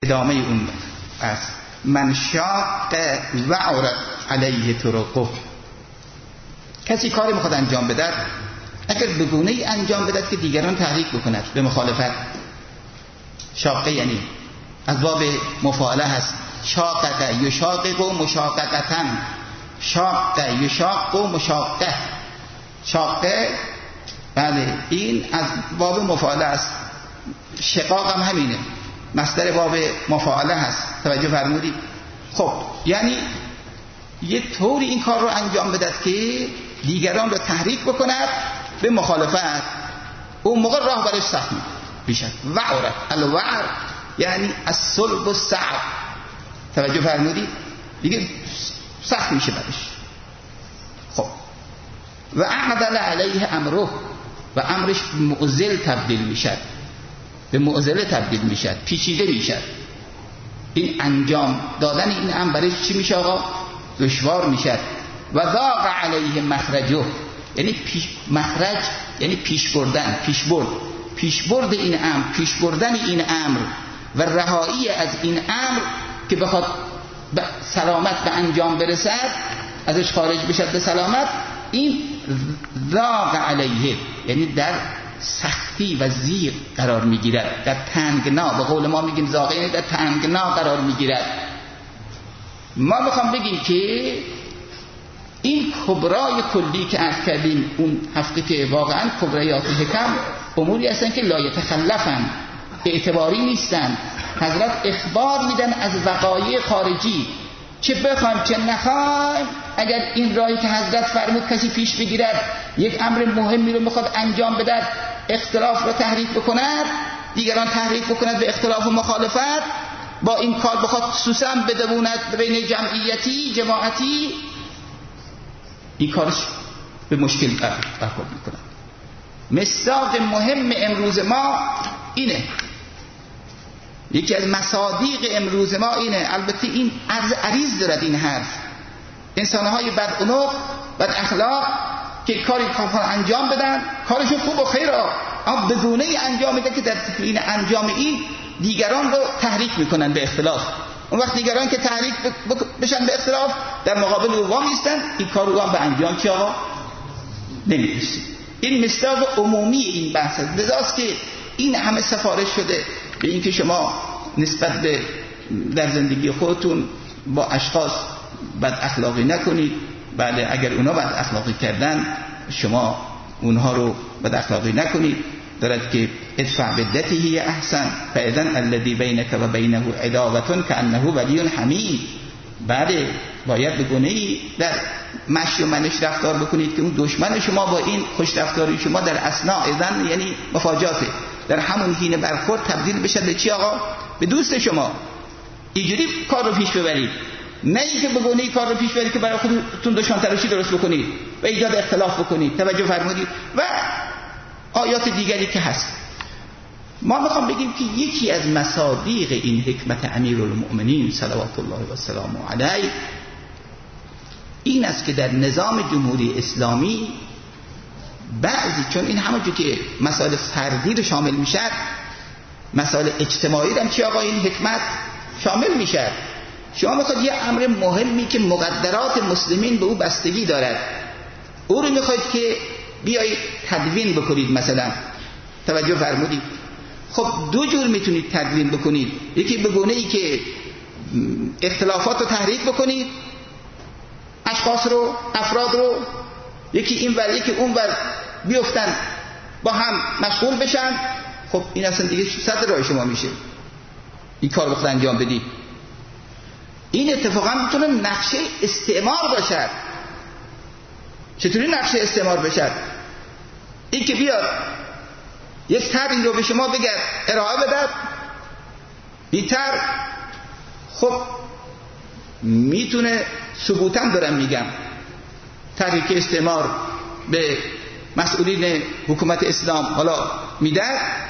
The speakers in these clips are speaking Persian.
ادامه اون است من شاق وعرت علیه طرقه. کسی کاری میخواد انجام بدد، اگر به گونه‌ای انجام بدد که دیگران تحریک بکند به مخالفت. شاقه یعنی از باب مفاعله هست. شاقه یشاقق و مشاققتن، شاقه یشاق و مشاقه. شاقه بله این از باب مفاعله است. شقاق هم همینه، مصدر باب مفاعله هست. توجه فرمودید؟ خب یعنی یه طوری این کار رو انجام بدد که دیگران رو تحریک بکند به مخالفت. اون موقع راه برش سخت میشه. وعرت، الوعر یعنی الصلب الصعب. توجه فرمودید؟ دیگه سخت میشه برش. خب و اعدل علیه امره، و امرش معضل تبدیل میشد، به معضله تبدیل میشد، پیچیده میشد. این انجام دادن این امر برای چی میشه آقا؟ دشوار میشد. و ضاق علیه مخرجه، یعنی مخرج یعنی پیش بردن، پیش برد این امر، پیش بردن این امر و رهایی از این امر که بخواد به سلامت به انجام برسد، ازش خارج بشد به سلامت. این ضاق علیه یعنی در سختی و زیغ قرار میگیرد، در تنگنا. به قول ما میگیم ضاقه یعنی در تنگنا قرار میگیرد. ما میخوام بگیم که این کبرای کلی که عرض کردیم اون هفته که واقعا کبریات حکم اموری هستن که لا یتخلفن، اعتباری نیستن. حضرت اخبار میدن از وقایع خارجی، چه بخوایم چه نخوایم. اگر این راهی که حضرت فرمود کسی پیش بگیرد، یک امر مهمی رو میخواد انجام بدد، اختلاف رو تحریک بکند، دیگران تحریک بکند به اختلاف و مخالفت، با این کار بخواد خصوصا بدووند بین جماعتی، این کارش به مشکل برخورد میکنه. مصداق مهم امروز ما اینه، یکی از مصادیق امروز ما اینه. البته این عریض دارد این حرف. انسانهای بدعنق، بد اخلاق که کاری انجام بدن، کارشون خوب و خیره، اما بدونه انجام میده که در این انجام این دیگران رو تحریک میکنن به اختلاف. اون وقت دیگران که تحریک بشن به اختلاف در مقابل او میستن، این کار رو به انجام چی آقا نمیرسه. این مصداق عمومی این بحث است. لذاست که این همه سفارش شده به این که شما نسبت به در زندگی خودتون با اشخاص بد اخلاقی نکنید. بله اگر اونا بد اخلاقی کردن شما اونها رو بد اخلاقی نکنید. دارد که ادفع باللتی هی احسن فاذا الذی بینک و بینه عداوة کانه ولی حمیم. بله باید به گونه‌ای در مشی و منش رفتار بکنید که اون دشمن شما با این خوش رفتاری شما در اثناء اذن یعنی مفاجاته، در همون حین برخورد تبدیل بشه به چی آقا؟ به دوست شما. اینجوری کار رو پیش ببرید، نه اینکه به گونه‌ای کار رو پیش ببرید که برای خودتون دشمن تراشی درست بکنید و ایجاد اختلاف بکنید. توجه فرمودید؟ و آیات دیگری که هست. ما میخوام بگیم که یکی از مصادیق این حکمت امیرالمؤمنین صلوات الله و سلامه علیه این است که در نظام جمهوری اسلامی بعضی، چون این همونجور که مسائل فردی رو شامل میشه، مسائل اجتماعی هم چی آقا این حکمت شامل میشه. شما میخواید یه امر مهمی که مقدرات مسلمین به او بستگی دارد، او رو میخواید که بیایید تدوین بکنید مثلا. توجه فرمودید؟ خب دو جور میتونید تدوین بکنید. یکی به گونه‌ای که اختلافات رو تحریک بکنید، اشخاص رو، افراد رو، یکی این ور یکی اون ور بیفتن با هم مشغول بشن. خب این اصلا دیگه صد راه شما میشه این کار بخواد انجام بدید. این اتفاقا میتونه نقشه استعمار باشد. چطوری نقشه استعمار باشد؟ این که بیاد یک طرحی رو به شما بگه ارائه بدد، این طرح خب میتونه ثبوتاً دارم میگم طرحی که استعمار به مسئولین حکومت اسلام حالا میده،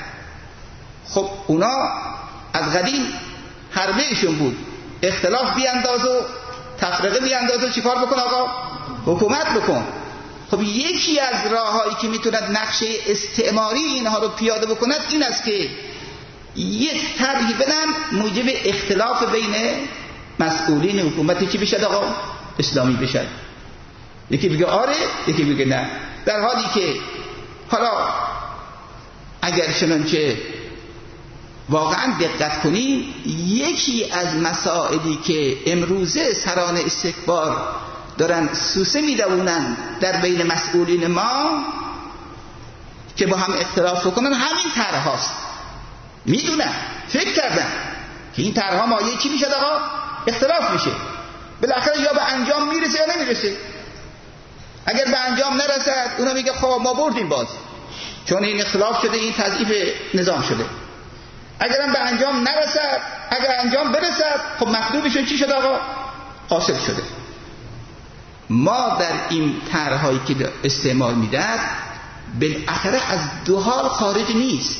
خب اونا از قدیم حربهشون بود اختلاف بیانداز و تفرقه بیانداز و چیکار بکن آقا؟ حکومت بکن. خب یکی از راههایی که میتوند نقشه استعماری اینها رو پیاده بکند این است که یک طرحی بدن موجب اختلاف بین مسئولین حکومت چی بشد آقا؟ اسلامی بشد. یکی بگه آره، یکی بگه نه. در حالی که حالا اگر چنانچه واقعا دقت کنیم، یکی از مسائلی که امروزه سران استکبار دارن سوسه میدونن در بین مسئولین ما که با هم اختلاف کنن، همین طرح هاست. میدونن، فکر کردن که این طرح مایه چی میشه آقا؟ اختلاف میشه. بالاخره یا به انجام میرسه یا نمیرسه. اگر به انجام نرسد اونا میگه خب ما بردیم باز، چون این اختلاف شده، این تضعیف نظام شده. اگرم به انجام نرسد، اگر انجام برسد، خب مطلوبشون چی شده آقا؟ حاصل شده. ما در این طرح‌هایی که استعمال میداد بالاخره از دو حال خارج نیست.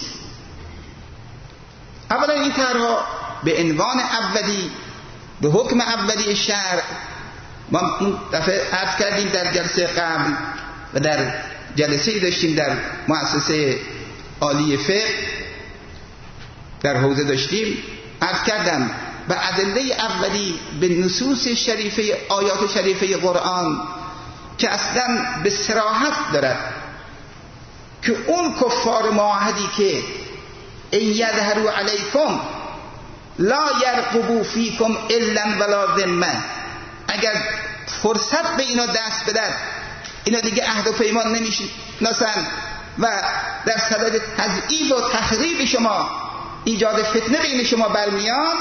اولا این طرح‌ها به عنوان اولی، به حکم اولی شرع، ما اون دفعه عرض کردیم در جلسه قبل و در جلسه‌ای داشتیم در مؤسسه عالی فقه در حوزه داشتیم، عرض کردم به ادله اولی به نصوص شریفه آیات شریفه قرآن که اصلا به صراحت دارد که اون کفار معاهدی که ان یظهروا علیکم لا یرقبوا فیکم الا ولا ذمه، اگر فرصت به اینا دست بدن، اینا دیگه عهد و پیمان نمیشناسن و در صدد تضعیف و تخریب شما، ایجاد فتنه بین شما برمیان،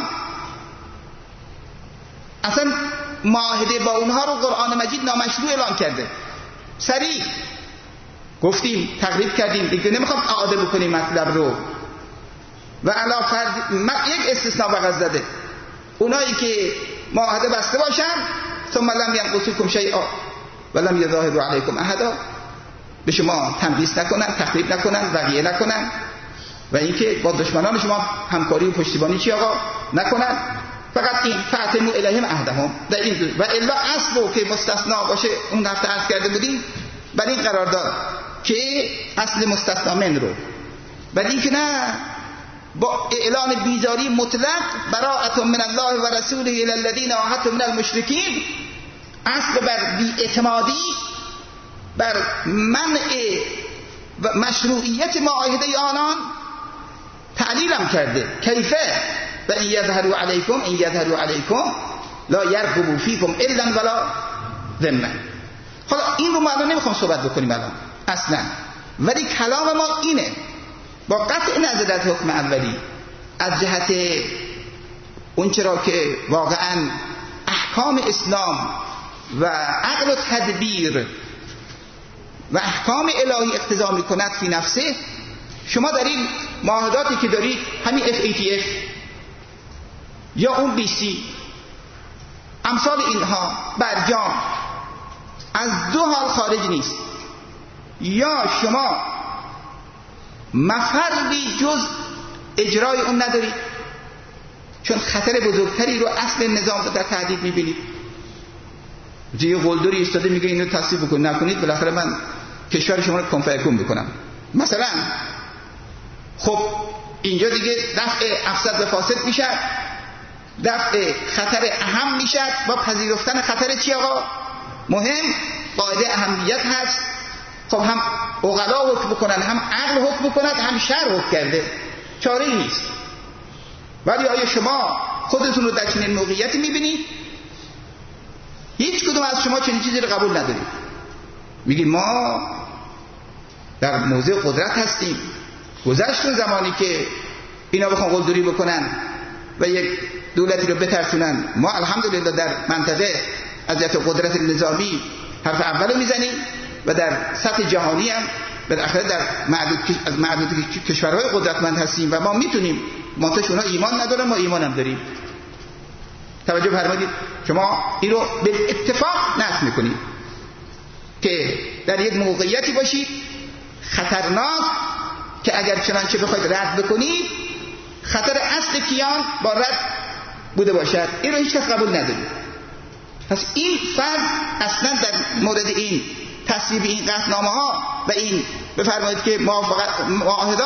اصلا معاهده با اونها رو قرآن مجید نامشروع اعلام کرده. سریع گفتیم، تقریب کردیم، دیگه نمیخوام اعاده بکنیم مطلب رو. و علا فرض یک استثناء فقط زده، اونایی که معاهده بسته باشن ثم لم ينقصوكم شیئا ولم یظاهروا علیکم احدا، به شما تنبیه نکنن، تخریب نکنن، بقیه نکنن، و اینکه با دشمنان شما همکاری و پشتیبانی چی آقا نکنن، فقط این فاطموا الیهم عهدهم در این. و الا اصل که مستثنا باشه، اون هفته عرض کرده بودیم بر این قرار داد که اصل مستثنا من رو، ولی اینکه نه، با اعلان بیزاری مطلق براءة من الله و رسوله الی الذین عاهدتم من المشرکین، اصل بر بی‌اعتمادی، بر منع و مشروعیت معاهده آنان تعلیل هم کرده. کیفه و ان یظهروا علیکم لا یرقبوا فیکم الا ولا ذمه. حالا این رو ما الان نمیخوام صحبت بکنیم الان اصلا، ولی کلام ما اینه، با قطع نظر از حکم اولی، از جهت اون چرا که واقعا احکام اسلام و عقل و تدبیر و احکام الهی اقتضا میکند فی نفسه، شما در این معاهداتی که دارید، همین FATF یا اون BC امثال اینها، برجام، از دو حال خارج نیست. یا شما مفری جز اجرای اون ندارید، چون خطر بزرگتری رو اصل نظام در تهدید میبینید. یه قلدری ایستاده میگه اینو تصویب بکنید، نکنید بالاخره من کشور شما رو کنفرکون بکنم مثلا. خب اینجا دیگه دفع افسد و فاسد میشه، دفع خطر اهم میشه. با پذیرفتن خطر چی آقا؟ مهم، قاعده اهمیت هست. خب هم عقلا حکم بکنن، هم عقل حکم بکنن، هم شرع حکم کرده، چاره ای نیست. ولی آیا شما خودتون رو در چنین موقعیتی میبینید؟ هیچ کدوم از شما چنین چیزی رو قبول ندارید. میگید ما در موضع قدرت هستیم. گذشت زمانی که اینا بخوان قلدری بکنن و یک دولتی رو بترسونن، ما الحمدلله در منطقه از جهت قدرت نظامی حرف اول میزنیم و در سطح جهانی هم بالاخره در معدود کشورهای قدرتمند هستیم و ما میتونیم. منتها اونا ایمان ندارن، ما ایمان هم داریم. توجه فرمایید. شما این رو به اتفاق نقض میکنید که در یک موقعیتی باشید خطرناک که اگر چنانچه بخواید رد بکنید، خطر اصل کیان با رد بوده باشد. این رو هیچ کس قبول ندارید. پس این فرض اصلا در مورد این تصویب این قطعنامه ها و این بفرمایید که معاهدات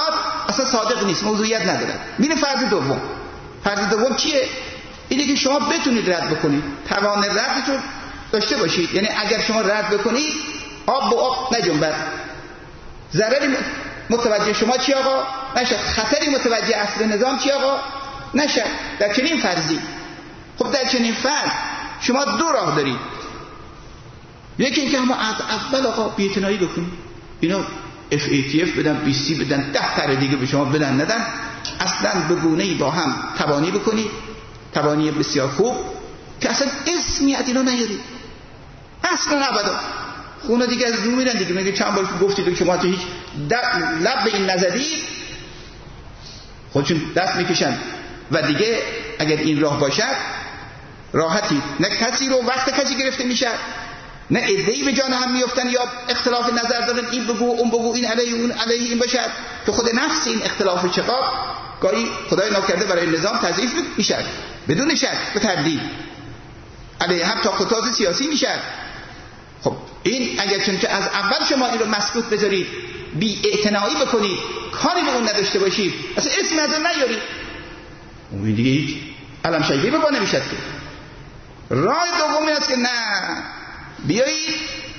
اصلا صادق نیست، موضوعیت ندارد. میره فرض دوم. فرض دوم چیه؟ اینه که شما بتونید رد بکنید، توان ردش رو داشته باشید. یعنی اگر شما رد بکنید آب با آب نجنبد، ضرری متوجه شما چی آقا نشد، خطری متوجه اصل نظام چی آقا نشد. در چنین فرضی، خب در چنین فرض شما دو راه دارید. یکی اینکه همه از اول آقا بی‌اعتنایی بکنید، اینا FATF بدن، BC بدن، 10 طرح دیگه به شما بدن ندن، اصلا به گونه‌ای با هم تبانی بکنید، تبانی بسیار خوب که اصلا اسمی از اینا نیارید اصلا ابدا. اونا دیگه از رو میرن دیگه، میگه چند بار گفتید که شما تو هیچ لب به این نزدید، خودشون دست میکشن و دیگه اگر این راه باشد راحتی، نه کسی رو وقت کسی گرفته میشه، نه عده‌ای به جان هم میافتن یا اختلاف نظر دارن، این بگو اون بگو، این علیه اون علیه این باشد، که خود نفس این اختلاف شقاق گاهی خدای ناکرده برای نظام تضعیف میشه بدون شک و تردید، علیه هم تا قطاز سیاسی میشه. خب این اگر چون که از اول شما این رو مسکوت بذارید، بی اعتنایی بکنید، کاری به اون نداشته باشید، اصلا اسم از اون نیارید، اون دیگه هیچ علم شیبی به پا نمیشد که. راه دومی است که نه بیایید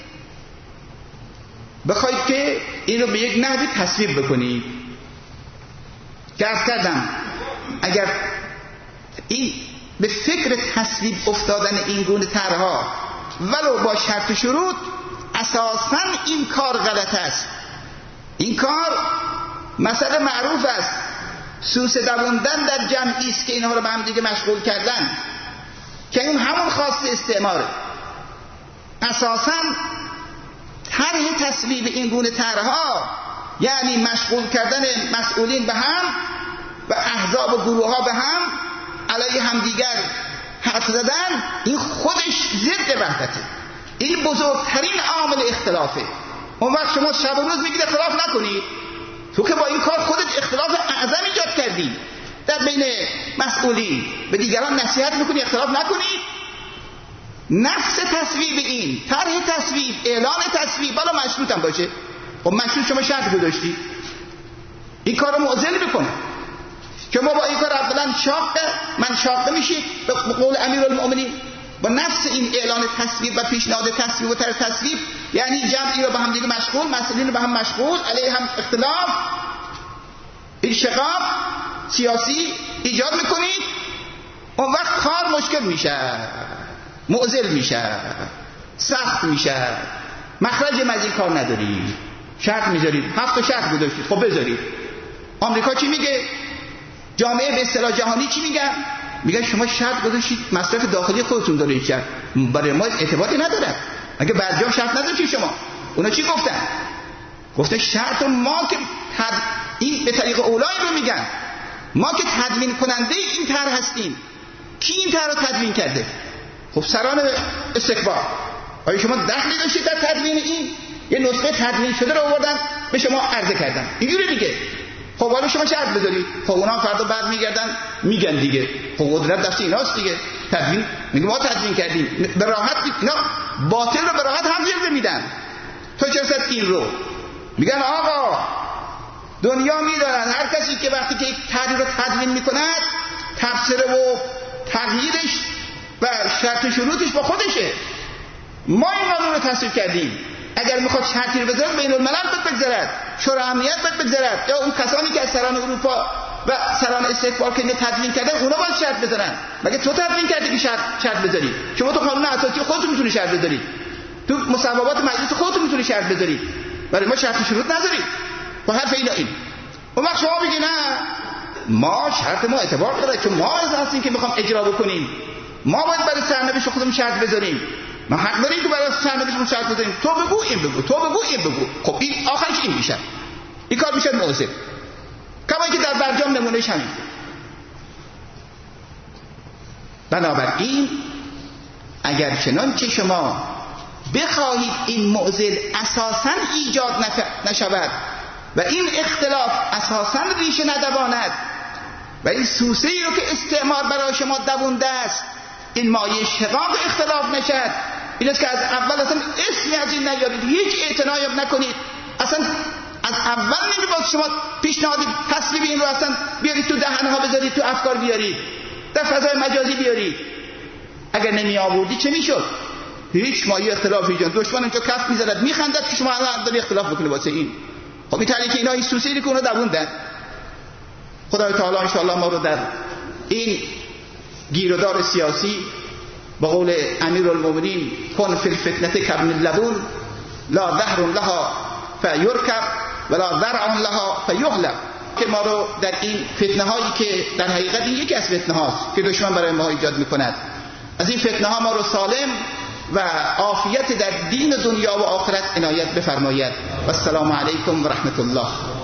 بخواید که این رو به یک نحوی تصویب بکنید که عرض کردم اگر این به فکر تصویب افتادن این گونه طرح‌ها ولو با شرط شروط، اساساً این کار غلط است. این کار مسئله معروف است، سوسه دووندن در جمعی است که اینها رو به هم دیگه مشغول کردن، که این همون خواست استعماره. اساساً طرح تصویب این گونه طرح‌ها یعنی مشغول کردن مسئولین به هم و احزاب و گروه‌ها به هم علیه همدیگر حرف زدن، این خودش ضد وحدته، این بزرگترین عامل اختلافه. اون وقت شما شب و روز میگید اختلاف نکنید، تو که با این کار خودت اختلاف اعظم ایجاد کردی در بین مسئولین، به دیگران نصیحت میکنی اختلاف نکنید. نفس تصویب این طرح تصویب، اعلان تصویب، بالا مشروط هم باشه، خب مشروط شما شرط گذاشتی، این کار رو معضل میکنه که ما با این کار اولا من شاقه میشید به قول امیرالمؤمنین با نفس این اعلان تصویب و پیشنهاد تصویب و طرح تصویب، یعنی جمعی رو به هم دیگه مشغول، مسئولین رو به هم مشغول، علیه هم اختلاف، انشقاق سیاسی ایجاد میکنید. اون وقت کار مشکل میشه، معضل میشه، سخت میشه، مخرج از این کار ندارید، شرط میذارید، 7 شرط گذاشتید، خب بذارید. آمریکا چی میگه؟ جامعه به اصطلاح جهانی چی میگن؟ میگن شما شرط گذاشتید مصرف داخلی خودتون دارید کرد، برای ما اعتباری نداره. اگه برجام شرط نداشتید شما، اونا چی گفتن؟ گفته شرط ما که این به طریق اولایی رو میگن، ما که تدوین کننده این طرح هستیم. کی این طرح رو تدوین کرده؟ خب سران استکبار. آیا شما دخلی داشتید در تدوین این؟ یه نسخه تدوین شده رو آوردن به شما عرضه کردن، اینجوری دیگه. خب حالا شما شرط بذارید، خب اونا فردا بعد میگردن میگن دیگه خب قدرت دست ایناست دیگه، تدوین میگه ما تدوین کردیم، به راحت اینا باطل رو به راحت هم جلوه میدن. تو چرا این رو میگن آقا دنیا میدارن هر کسی که وقتی که یک طرحی رو تدوین میکند تفسیر و تغییرش و شرط شروطش با خودشه. ما این قانون رو تصویب کردیم، اگر میخواد شرطی رو بذارد بین الملل بگذارد، شورای امنیت بگذارد، یا اون کسانی که از سران اروپا و سران استکبار که تدوین کردن اونا باید شرط بذارن. مگه تو تدوین کردی که شرط بذاری؟ شما تو قانون اساسی خودتون میتونی شرط بذاری، تو مصوبات مجلس خودتون میتونی شرط بذاری، برای ما شرط شروط نذاری. با حرف این اون وقت شما بگی نه ما شرط ما اعتبار داره چون ما از هستیم که میخوام اجرا بکنیم، ما باید برای سرنوشت خودمون شرط بذاریم، ما حق داریم که برای سرنوشت شرط بذاریم، تو بگو این بگو، تو بگو این بگو. خب این آخرش این میشه، این کار میشه موضوع، کما که در برجام نمونهش همین. بنابراین اگر چنانچه شما بخواهید این معضل اساساً ایجاد نشود و این اختلاف اساساً ریشه ندواند و این سوسه‌ای رو که استعمار برای شما دوونده است این مایه شقاق اختلاف نشد، این است که از اول اصلا اسمی از این نیارید، هیچ اعتنایی نکنید، اصلا از اول نمی‌باز شما پیشنهاد تصویب این رو اصلا بیارید تو دهن‌ها بذارید، تو افکار بیارید، در فضای مجازی بیارید. اگر نمی آوردی چه میشد؟ هیچ مایه اختلافی ایجاد. دشمن اونجا کف می‌زد می‌خندد که شما الان داری اختلاف بکنید واسه این. خب این طریقی که اینا سوسیری که اونا دووندن. خدای تعالی ان شاء الله ما رو در این گیرودار سیاسی به قول امیرالمومنین کن فی الفتنه کابن اللبون لا ظهر لها فیرکب ولا ذرع لها فیغلب، که ما رو در این فتنه هایی که در حقیقت این یکی از فتنه هاست که دشمن برای ما ایجاد میکند، از این فتنه ها ما رو سالم و عافیت در دین و دنیا و آخرت عنایت بفرماید. و السلام علیکم و رحمت الله.